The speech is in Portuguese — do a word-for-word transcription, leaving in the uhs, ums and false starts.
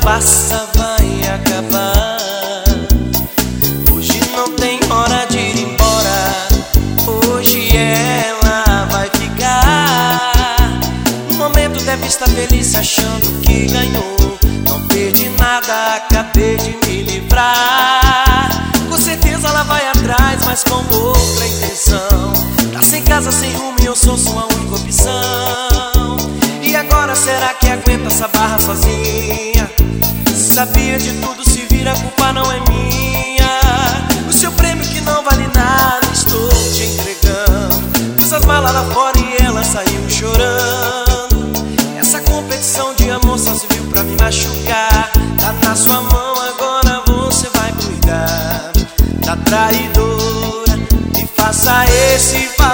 passa, vai acabar. Hoje não tem hora de ir embora, hoje ela vai ficar. No momento deve estar feliz achando que ganhou. Não perdi nada, acabei de me livrar. Com certeza ela vai atrás, mas com outra intenção. Tá sem casa, sem rumo e eu sou sua única opção. E agora será que aguenta essa barra sozinha? Sabia de tudo, se vira, a culpa não é minha. O seu prêmio que não vale nada estou te entregando. Pus as malas lá fora e ela saiu chorando. Essa competição de amor só se viu pra me machucar. Tá na sua mão, agora você vai cuidar da traidora. E faça esse